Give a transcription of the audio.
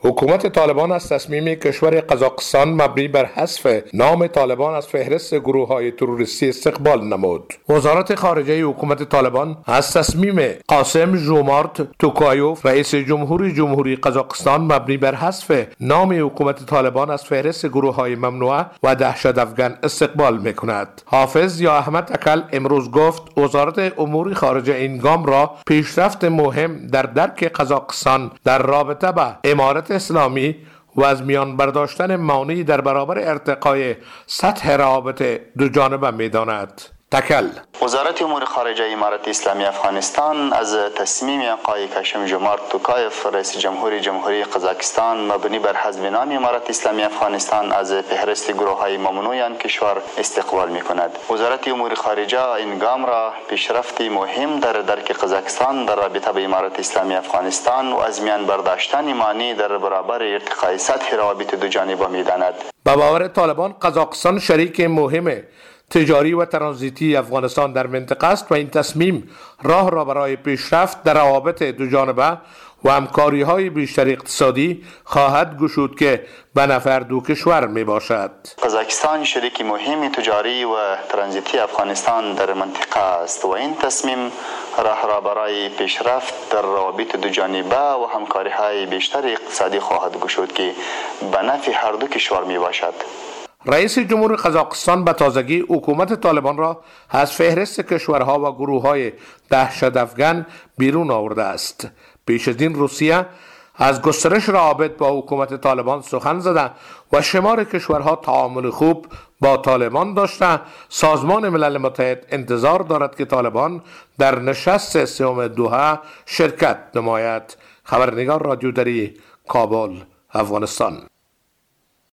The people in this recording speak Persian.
حکومت طالبان از تصمیم کشور قزاقستان مبنی بر حذف نام طالبان از فهرست گروه‌های تروریستی استقبال نمود. وزارت خارجه حکومت طالبان از تصمیم قاسم ژومارت توکایوف رئیس جمهوری قزاقستان مبنی بر حذف نام حکومت طالبان از فهرست گروه‌های ممنوعه و دهشت‌افکن استقبال می‌کند. حافظ یا احمد اکل امروز گفت وزارت امور خارجه این گام را پیشرفت مهم در درک قزاقستان در رابطه با امارت اسلامی و از میان برداشتن مانعی در برابر ارتقای سطح روابط دو جانبه می‌داند. تکل وزارت امور خارجه امارت اسلامی افغانستان از تصمیم آقای کاشم ژومارت توکایف رئیس جمهوری قزاقستان مبنی بر حذف نام امارت اسلامی افغانستان از فهرست گروه‌های ممنوع آن کشور استقبال می‌کند. وزارت امور خارجه این گام را پیشرفتی مهم در درک قزاقستان در رابطه با امارت اسلامی افغانستان و از میان برداشتن مانع در برابر ارتقای سطح روابط دو جانبه می‌داند. به باور طالبان قزاقستان شریک مهم تجاری و ترانزیتی افغانستان در منطقه است و این تصمیم راه را برای پیشرفت در روابط دو جانبه و همکاری‌های بیشتر اقتصادی خواهد گشود که به نفع دو کشور می باشد. قزاقستان شریک مهم تجاری و ترانزیتی افغانستان در منطقه است و این تصمیم راه را برای پیشرفت در روابط دو جانبه و همکاری‌های بیشتر اقتصادی خواهد گشود که به نفع هر دو کشور می باشد. رئیس جمهور قزاقستان به تازگی حکومت طالبان را از فهرست کشورها و گروه‌های دهشت‌افکن بیرون آورده است. پیش از این روسیه از گسترش روابط با حکومت طالبان سخن زده و شمار کشورها تعامل خوب با طالبان داشته. سازمان ملل متحد انتظار دارد که طالبان در نشست سوم دوحه شرکت نماید. خبرنگار رادیو دری، کابل، افغانستان.